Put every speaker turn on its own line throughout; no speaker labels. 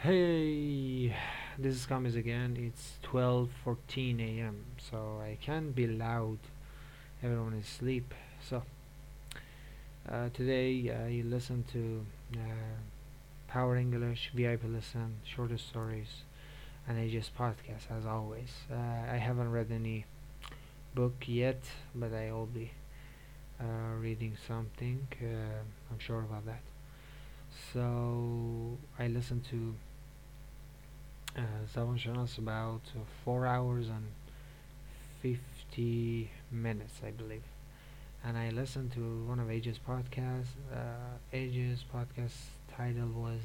Hey, this is Kamis again. It's 12:14 a.m. so I can't be loud. Everyone is asleep. So today you listen to Power English VIP Listen, shorter stories, and Aegis podcast as always. I haven't read any book yet, but I will be reading something. I'm sure about that. So I listen to Seven channels about 4 hours and 50 minutes, I believe. And I listened to one of Age's podcasts. Age's podcast title was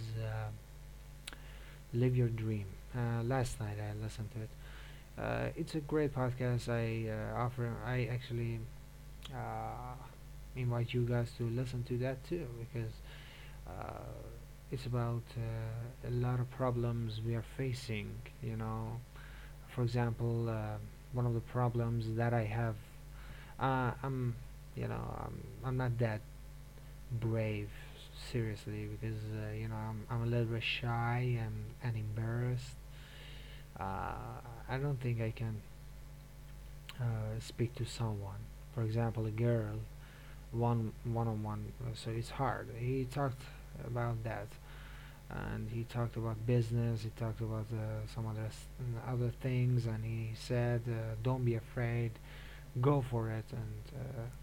Live Your Dream. Last night I listened to it. It's a great podcast. I actually uh, invite you guys to listen to that too because uh, it's about a lot of problems we are facing. You know, for example, one of the problems that I have, I'm, I'm not that brave, seriously, because I'm a little bit shy and embarrassed. I don't think I can speak to someone. For example, a girl, one on one. So it's hard. He talked about that and he talked about business. He talked about some other things, and he said, "Don't be afraid, go for it, and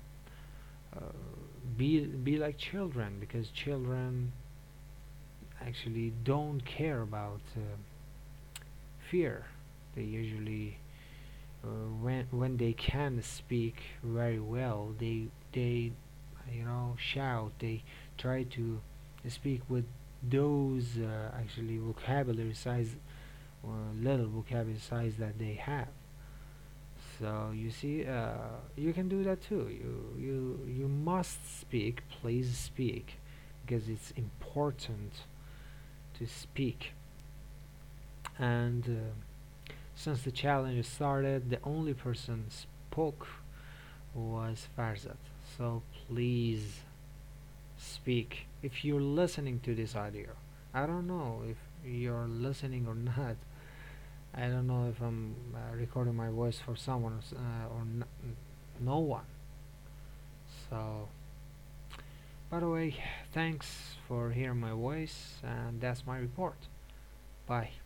be like children, because children actually don't care about fear. They usually, when they can speak very well, they shout. They try to speak with those actually vocabulary size little vocabulary size that they have. So you see, you can do that too. You must speak. Please speak, because it's important to speak. And since the challenge started, the only person spoke was Farzad. So please speak. If you're listening to this audio, I don't know if you're listening or not. I don't know if I'm recording my voice for someone no one. So, by the way, thanks for hearing my voice, and that's my report. Bye.